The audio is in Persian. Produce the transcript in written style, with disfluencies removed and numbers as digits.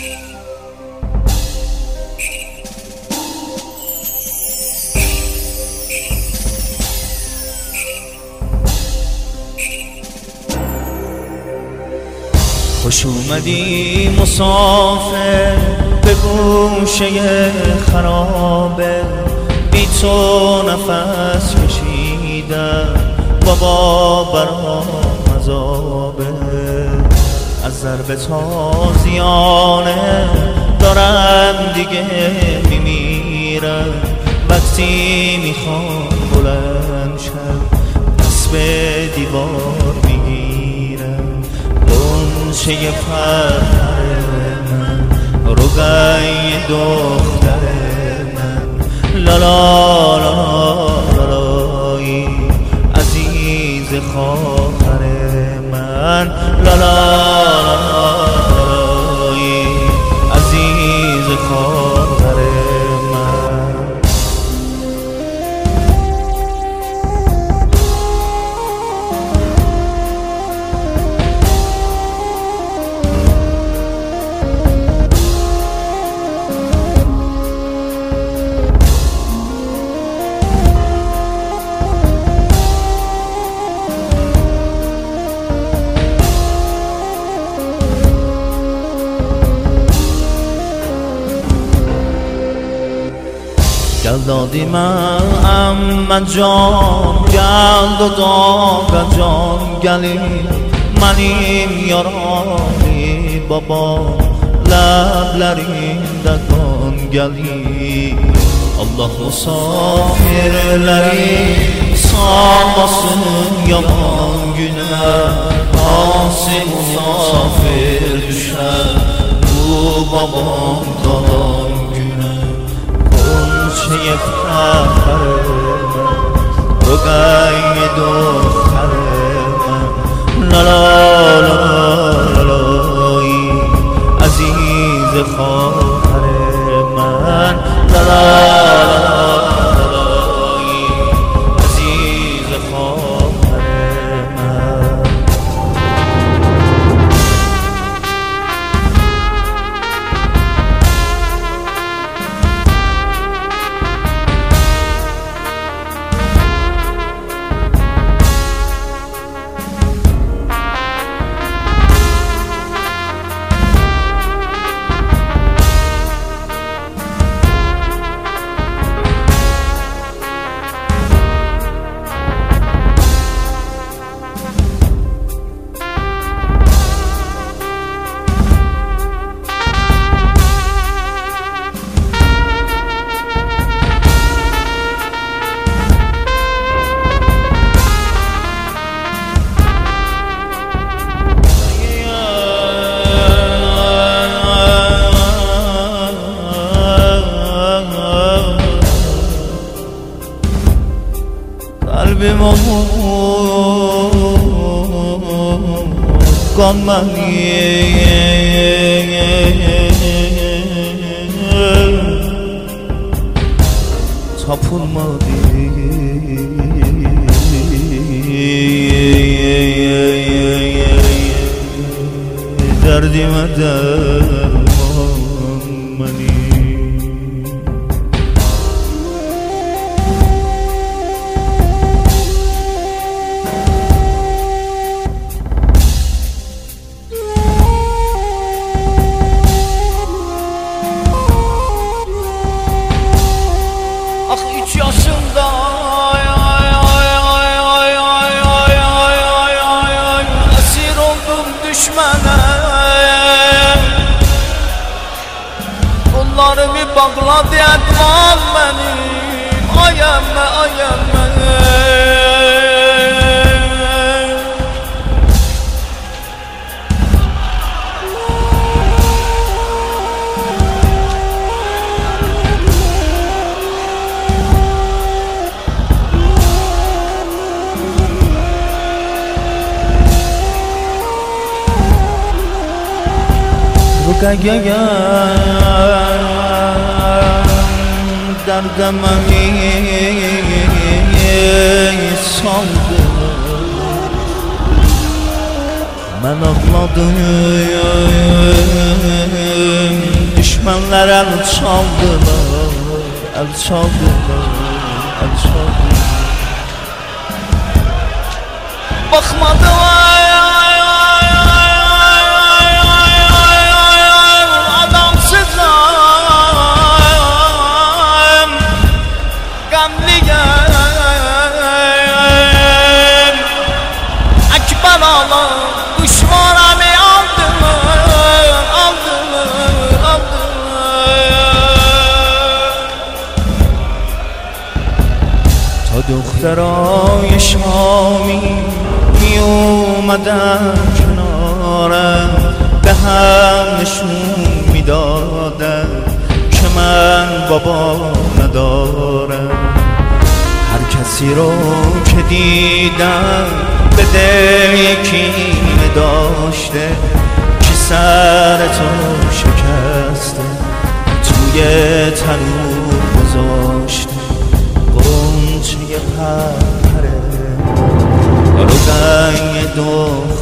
خوش اومدی مسافر به گوشه خرابه، بی تو نفس کشیدم بابا برام عذابه. از ضرب تازیانه دارم دیگه میمیرم، وقتی میخوام بلند شم دست به دیوار میگیرم. گنچه فرهر من، رگای دختر من، لالا لالایی عزیز خواهر من، لالا لالایی عزیز خواهر من. گل دادی من جان گل دادا جان گلی منیم یارانی بابا لبلریم دکان گلی. Allah musafirleri sağlasın yaman güne, nasıl musafir düşer bu babam kalan güne. Konçeye ferhar rogay dokhar lala lalai aziz khahar man, lala lalai aziz khahar man. Kalbim kanmani tapılmadı derdime derman mani. Esir oldum düşmene, kollarımı bağladı etmem benim, ay emme ay emme. Derdime saldı, ben ağladım düşmanlar el çaldılar, el çaldılar, el çaldılar. Bakmadı adamsızım, gamliyim. Ekber Allah düşmanımı aldılar, aldılar, aldılar. تا دخترای شامی می اومدن کنارم، به هم نشون میدادن که من بابا ندارم. هر کسی رو که دیدم به دل یکی داشته که سرتو شکسته توی تنور گذاشته. قنچه پره رو زنگ دختر